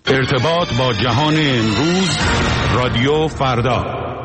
ارتباط با جهان امروز، رادیو فردا.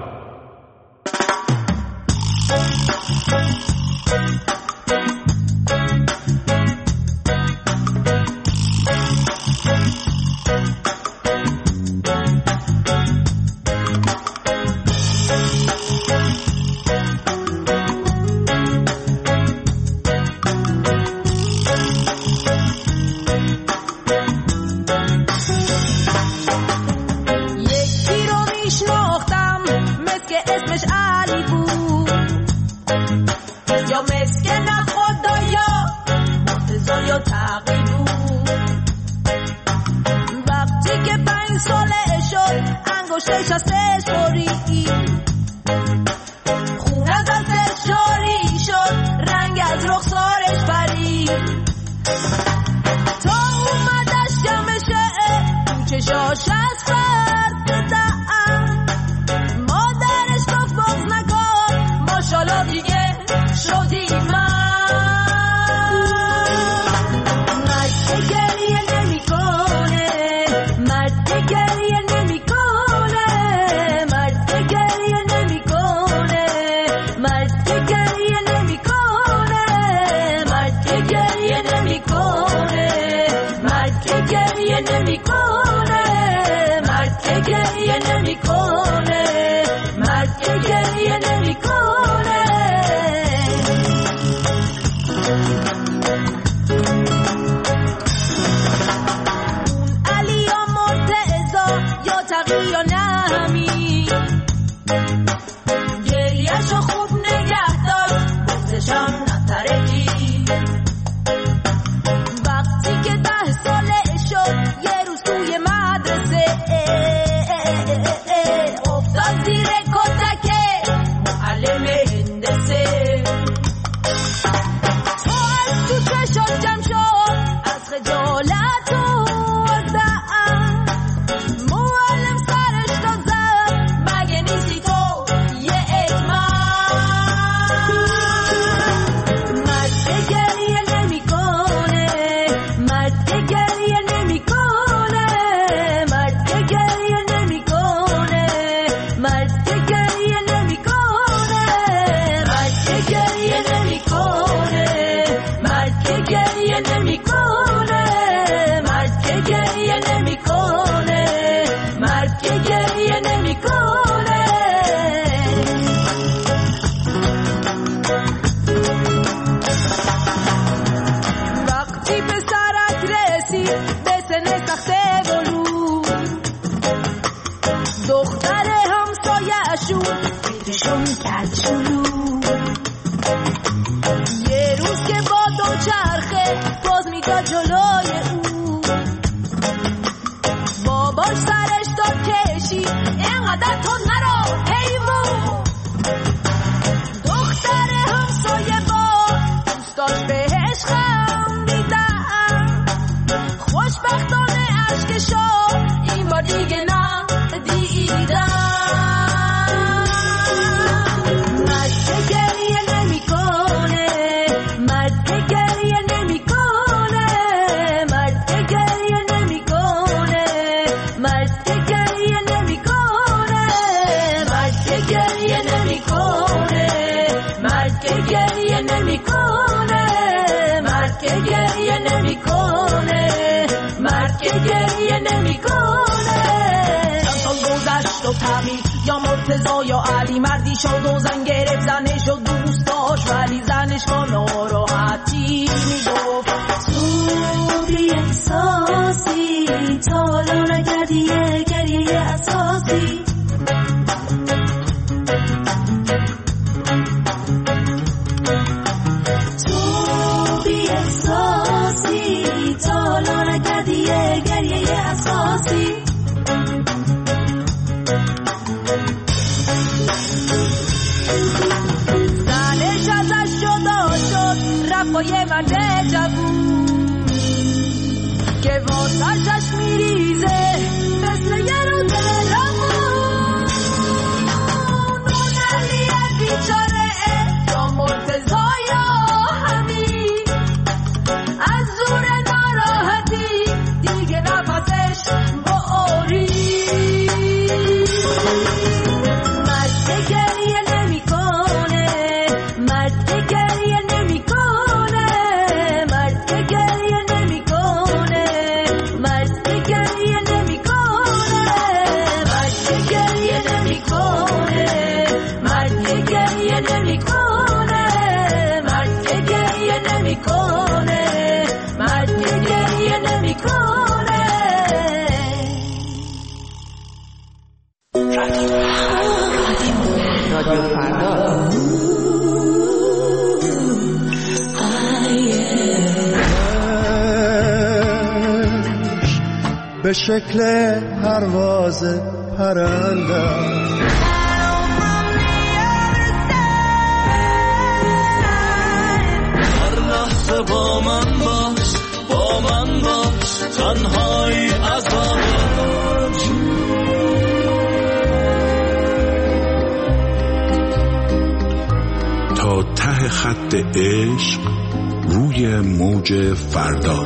یا مرتضی یا علی، مردی شد و زن گرفت زنش و دوست داشت، ولی زنش با ناراحتی میگفت تو بی احساسی، تالا نکردی گریه اساسی. تو بی احساسی، تالا نکردی گریه اساسی. زنش ازش جدا شد، رفت با یه مرد جوون که واسش میریزه مثل یه روز روون. اون علیه بیچاره یا مرتضی یا حمید، از زور ناراحتی دیگه نفسش با به شکل پرواز پرنده. هر لحظه با من باش، با من باش، تنهایی عذابم. تا ته خط عشق روی موج فردا.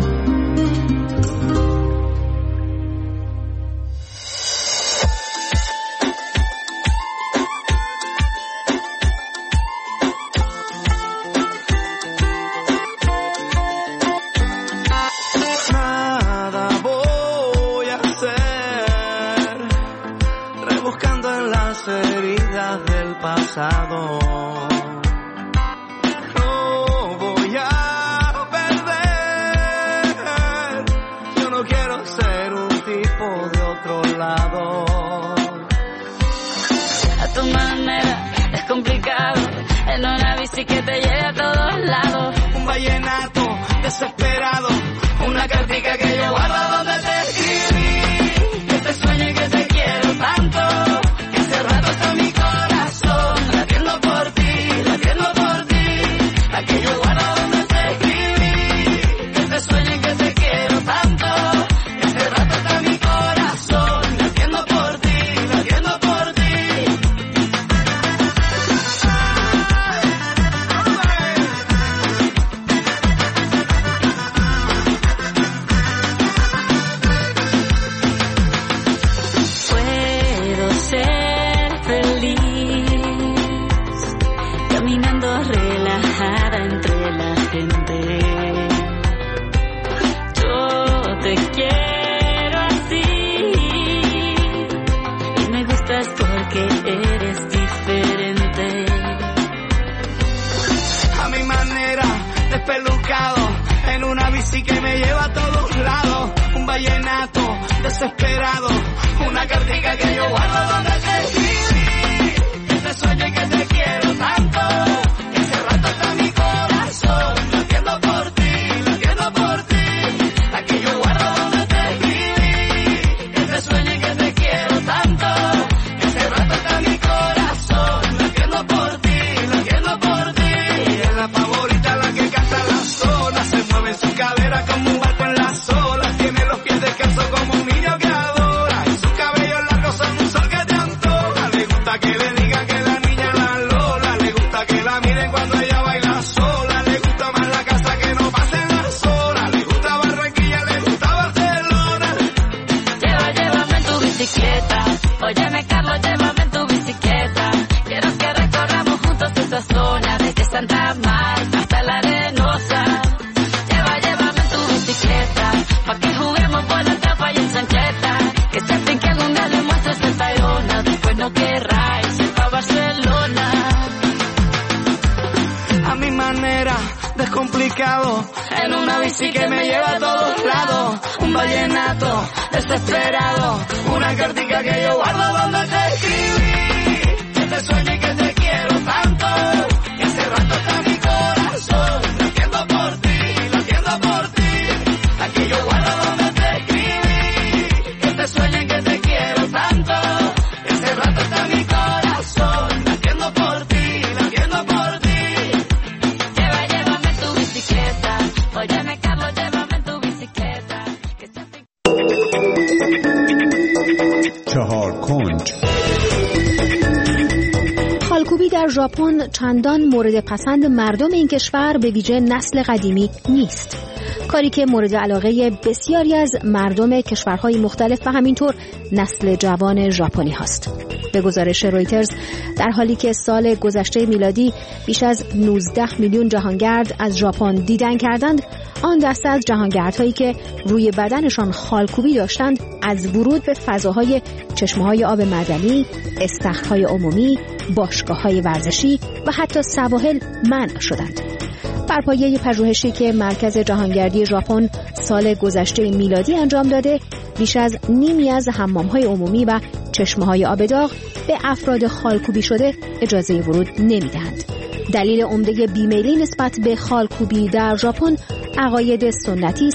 خالکوبی در ژاپن چندان مورد پسند مردم این کشور به ویژه نسل قدیمی نیست، کاری که مورد علاقه بسیاری از مردم کشورهای مختلف و همینطور نسل جوان ژاپنی هاست. به گزارش رویترز در حالی که سال گذشته میلادی بیش از 19 میلیون جهانگرد از ژاپن دیدن کردند، آن دسته از جهانگردهایی که روی بدنشان خالکوبی داشتند از ورود به فضاهای چشمه‌های آب معدنی، استخرهای عمومی، باشگاه‌های ورزشی و حتی سواحل منع شدند. بر پایه پژوهشی که مرکز جهانگردی ژاپن سال گذشته میلادی انجام داده، بیش از نیمی از حمام‌های عمومی و چشمه‌های آب داغ به افراد خالکوبی شده اجازه ورود نمی‌دهند. دلیل عمده بیمیلی نسبت به خالکوبی در ژاپن عقاید سنتی است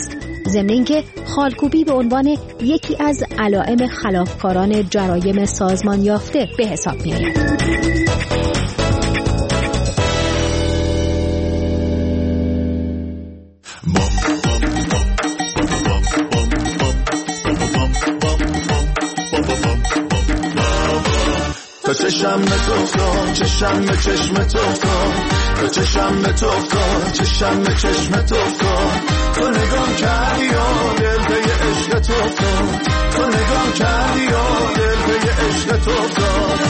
ضمن اینکه خالکوبی به عنوان یکی از علائم خلافکاران جرایم سازمان یافته به حساب می‌آید. تا چشم تو افتاد چشم به چشم تو افتاد تا چشم به تو افتاد چشم به چشم تو افتاد تو نگام کردی و دل به عشق تو افتاد تو نگام کردی و دل به عشق تو افتاد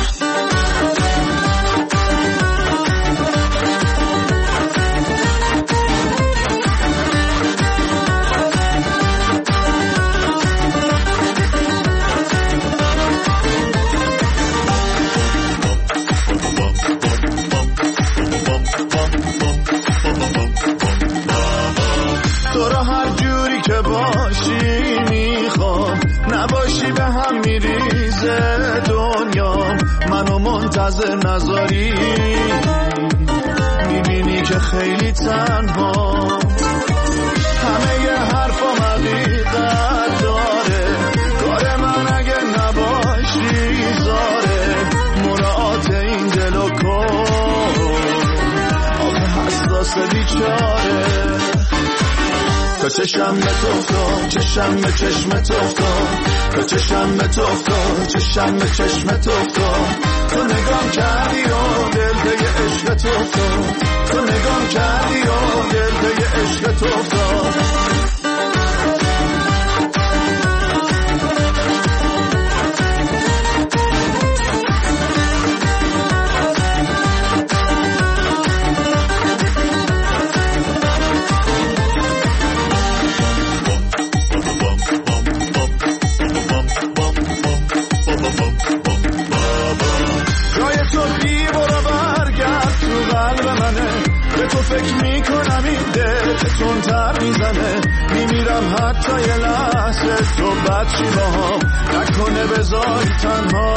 منتظر نذاری میبینی که خیلی تنها همه ی حرفا حقیقت داره کار من اگه نباشی زاره مراعات این دل و کن آخه حساس بیچاره تا چشم به تو افتاد چشم به چشم تو افتاد تا چشم به تو افتاد چشم به چشم تو افتاد تو نگام کردی و دل به عشق تو افتاد تو نگام کردی و دل به عشق تو افتاد فکر میکنم این دل تندتر میزنه میمیرم حتی یه لحظه تو بچی باهم نکنه بذاری تنها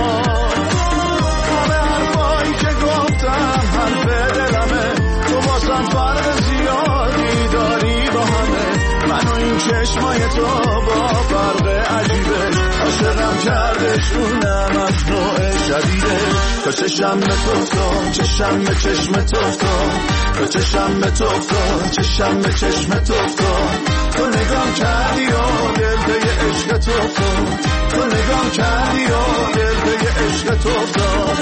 همه حرفایی که گفتم حرف دلمه تو واسم فرق زیادی داری با همه من و این چشمای تو با فرق عجیبه عاشقم کردش اونم از نوع شدیده تا چشم به تو افتاد چشم به چشم تو افتاد تا چشم به تو افتاد چشم به چشم تو افتاد تو نگام کردی و دل به عشق تو افتاد تو نگام کردی و دل به عشق تو افتاد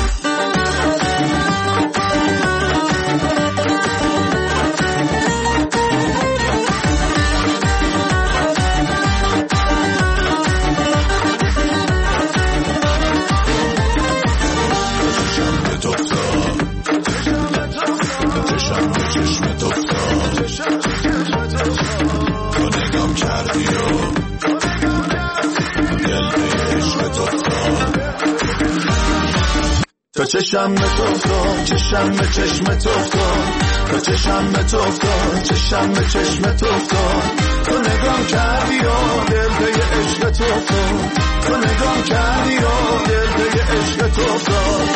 تا چشم به تو افتاد چشم به چشم تو افتاد تا چشم به تو افتاد چشم به چشم تو افتاد تو نگام کردی و دل به عشق تو افتاد تو نگام کردی و دل به عشق تو افتاد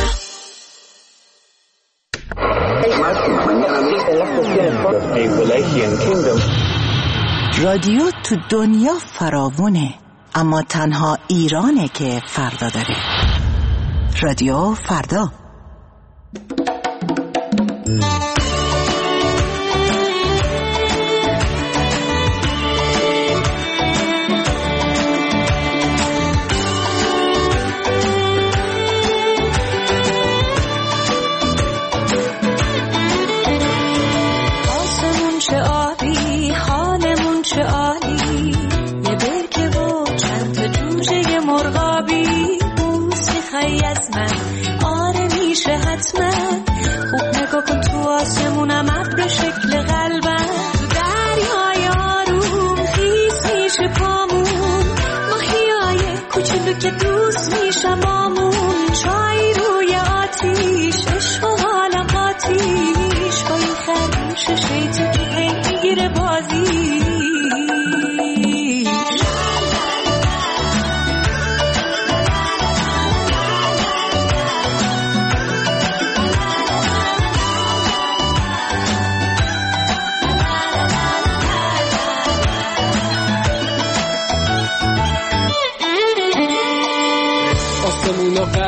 رادیو تو دنیا فراوونه اما تنها ایرانه که فردا داره. رادیو فردا. آسمون چه آبی حالمون چه عالی یه برکه و چند تا جوجه مرغابی خی از من آره میشه حتما خوب نگاه کن تو آسمونم ابر شکل قلبم تو دریای آروم خیس میشه پامون ماهیای کوچولو که دوست میشم بامون چای روی آتیش عشق و حالم آتیش با این خرگوش شیطون که میگیره بازی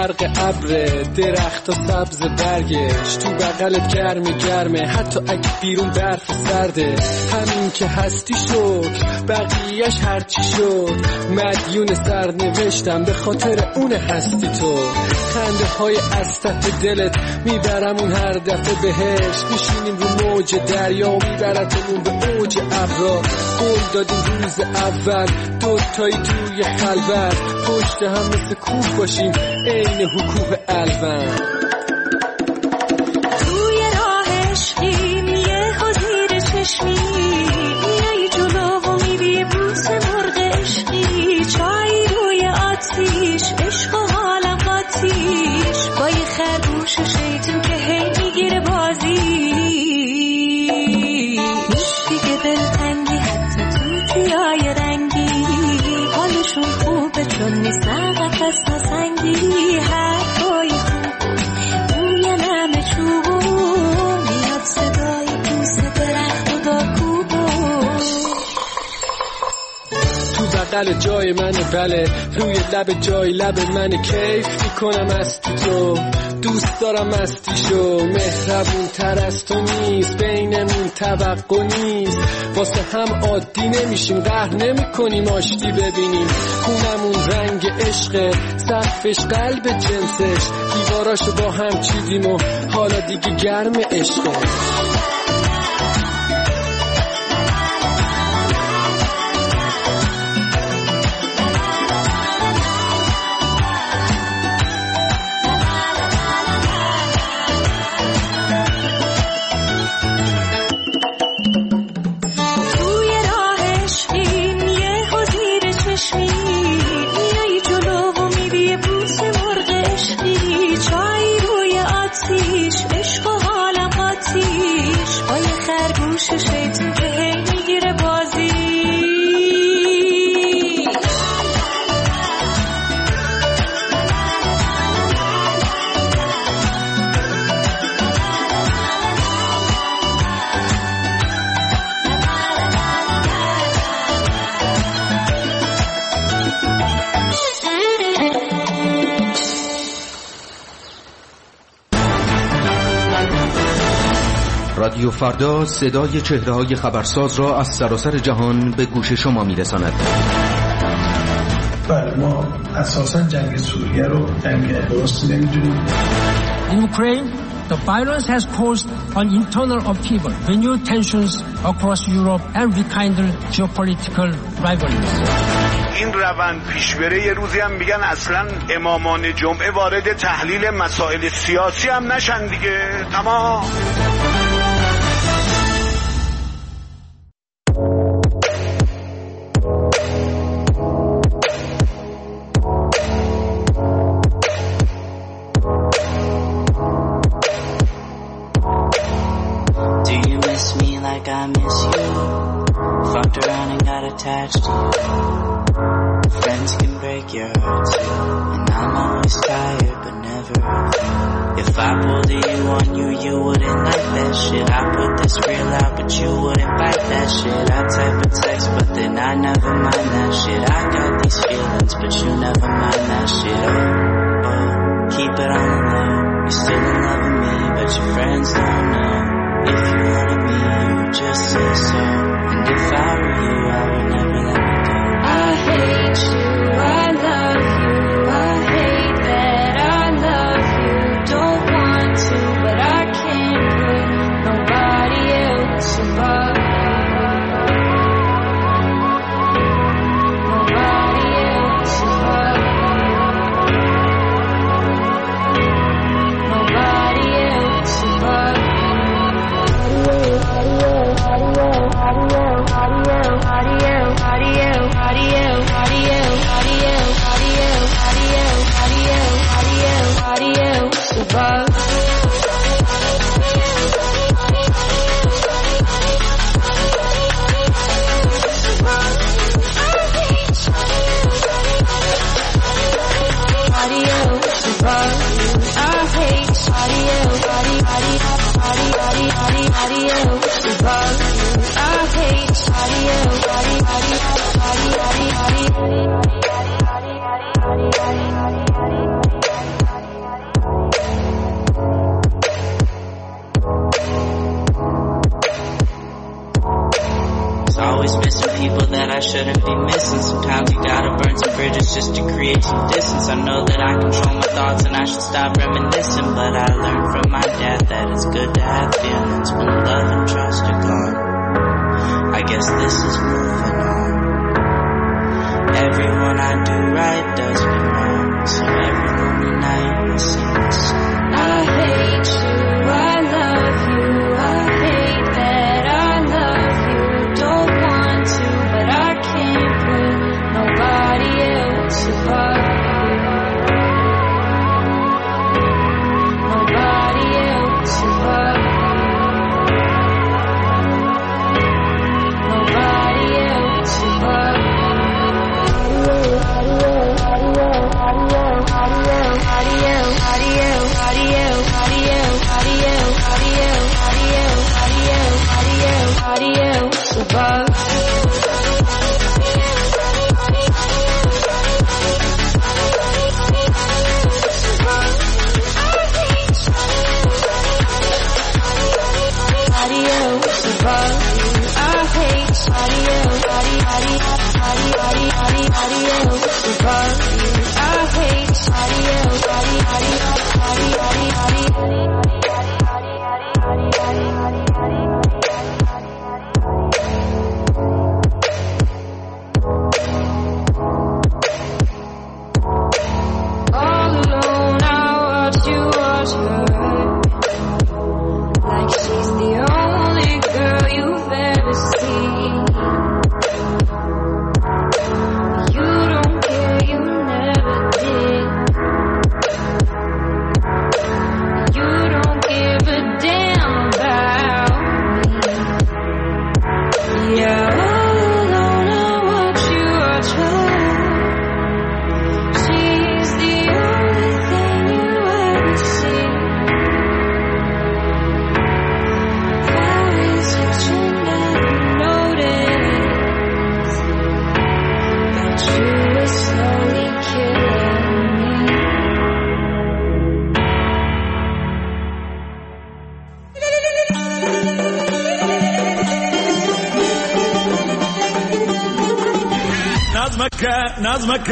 برق ابر، درخت و سبز برگش تو بغلت گرمه، حتی اگه بیرون برف سرده. همین که هستی شکر، بقیهش هرچی شد. مدیون سرنوشتم به خاطر اون هستی تو. خنده های از ته دلت میبرم اون هر دفعه بهش. میشینیم رو موج دریا و میبرتمون به اوج ابرا. قول دادیم روز اول دوتایی توی خلوت، پشت هم مثل کوه باشیم عین حکوه الون. توی راه عشقیم یه حضیر چشمی، میای جلو و میری بوس مرغ عشقی. چای روی آتیش، عشق و حالم قاتیش، با یه خرگوش شیطون که هی میگیره بازی. نیست دیگه دلتنگی حتی توتیای رنگی، حالشون خوبه چون نیستن قفص نسنگی. حرفای خوب بوی نم چوبون، میاد صدای پوست درخت و دارکوبون. تو بغل جای منه بله، روی لب جای لب منه. کیف میکنم از تو، دوست دارم مستیشو. مهربون تر از تو نیست، بینمون توقع نیست. واسه هم عادی نمیشیم، قهر نمی کنیم آشتی ببینیم. خونمون رنگ عشقه، سقفش قلب جنسش. دیواراشو با هم چیدیم و حالا دیگه گرم عشقه. شیطون که هی میگیره بازی. رادیو فردا صدای چهره‌های خبرساز را از سراسر جهان به گوش شما می‌رساند. بله، ما اساساً جنگ سوریه رو جنگ درست نمی‌دونیم. In Ukraine, the violence has caused an internal upheaval, renewed tensions across Europe and rekindled geopolitical rivalries. این روند پیش بره یه روزی هم میگن اصلاً امامان جمعه وارد تحلیل مسائل سیاسی هم نشن دیگه. تمام. I miss you. Fucked around and got attached to you. Friends can break your heart too. And I'm always tired but never enough. If I pulled a you on you, you wouldn't like that shit. I put this real out but you wouldn't bite that shit. I type a text but then I never mind that shit. I got these feelings but you never mind that shit. Oh, oh, keep it on the low. You're still in love with me but your friends don't know. If you wanted me, you just say so. And if I were you, I would never let me go. I hate you, I love you. I hate that I love you. Don't want to, but I can't put nobody else above. Nobody else above. Nobody else above. you missing. Sometimes you gotta burn some bridges just to create some distance. I know that I control my thoughts and I should stop reminiscing, but I learned from my dad that it's good to have feelings when love and trust are gone. I guess this is moving on. Everyone I do right does me wrong, so every lonely night I sing this song. I hate you, I love you, I hate that I love you. Don't want to, but I can't put nobody else above you. Nobody else above you. Nobody else above you. نظمك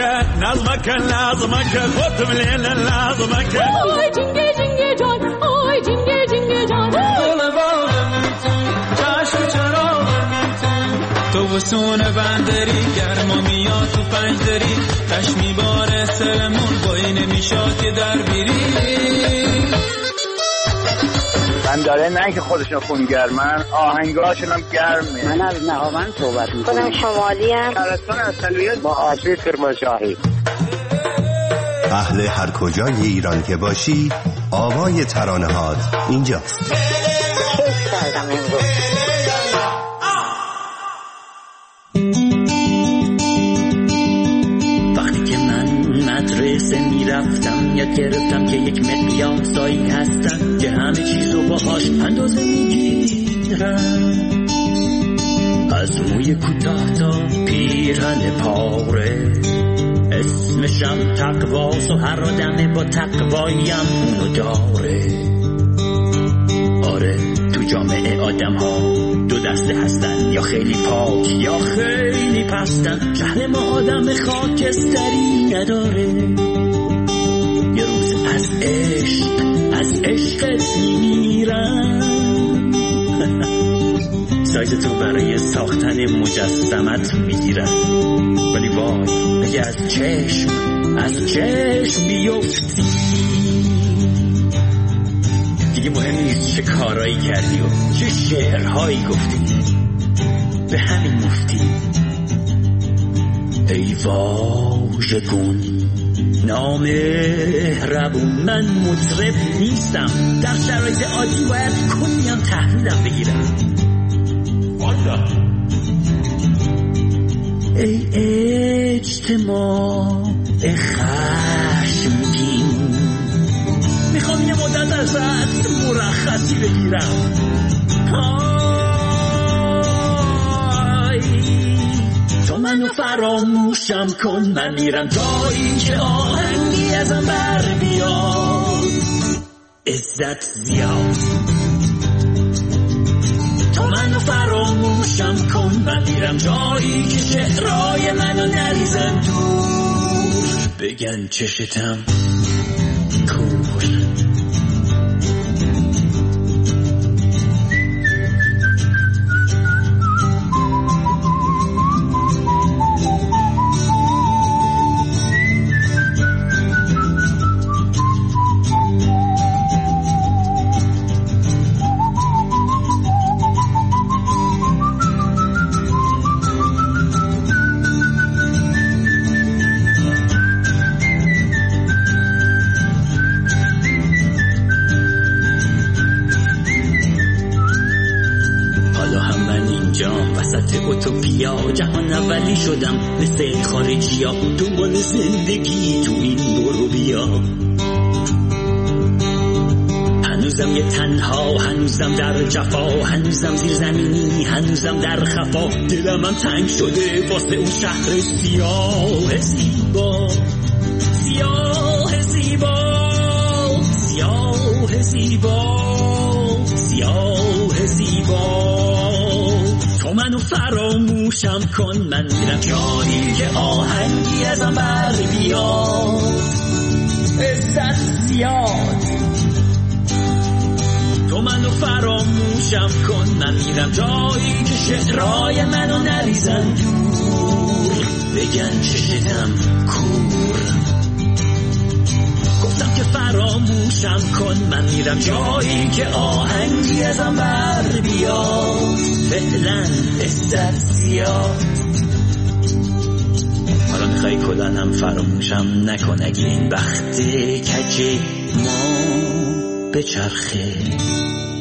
خود مليل لازمك آی جنگه جنگه جان آی جنگه جنگه جان گل باغم چشم چراغم تو وسون بندری گرما میاد تو پنجدری تش میباره سرمون بایی نمیشاد که در بیری من داره نه که خودشون خونگرمن آهنگاشون هم گرمه. من از نهاوند صحبت میکنم. خودم شمالی هم شهرستان اصلیت با آسوی کرمانشاهی. اهل هر کجای ایران که باشی آوای ترانه‌هات اینجاست. کیف کردم امروز. وقتی که من مدرسه میرفتم یاد گرفتم که یک مقیاسایی هستن که همه چیزو باهاش اندازه میگیرن، از موی کوتاه تا پیرهن پاره، اسمشم تقواست و هر آدم با تقوایم اونو داره. آره تو جامعه آدم ها دو دسته هستن، یا خیلی پاک یا خیلی پستن. شهر ما آدم خاکستری نداره، یه روز از عشقت میمیرن. سایز تو برای ساختن مجسمت میگیرن، ولی وای اگه از چشم بیفتی دیگه مهم نیست چه کارایی کردی و چه شعرهایی گفتی، به همین مفتی. ای واژگون نامهربون، من مطرب نیستم، در شرایط عادی باید کنیم تحویلم بگیرم. ای اجتماع خشمگین، میخوام یه مدت ازت مرخصی بگیرم. تو منو فراموشم کن، من میرم جایی که آهنگی ازم بر بیاد. عزت زیاد تو منو فراموشم فراموشم کن. من میرم جایی که شعرهای منو نریزن دور، بگن چشتم کور. اوتوپیا جهان اولی شدم مثل خارجی ها، دنبال زندگی تو این برو بیا. هنوزم یه تنها، هنوزم در جفا، هنوزم زیر زمینی، هنوزم در خفا. دلم هم تنگ شده واسه اون شهر سیاه زیبا، سیاه زیبا، سیاه زیبا، سیاه زیبا. تو منو فراموشم کن. من میرم جایی که آهنگی ازم بر بیاد، عزت زیاد. تو منو فراموشم کن. من میرم جایی که شعرهای منو نریزن دور، بگن چشتم کور. گفتم که فراموشم کن. من میرم جایی که آهنگی ازم بر بیاد، فعلا عزت زیاد. حالا میخوای کلانم فراموشم نکن، اگه این بخت کج ما به چرخه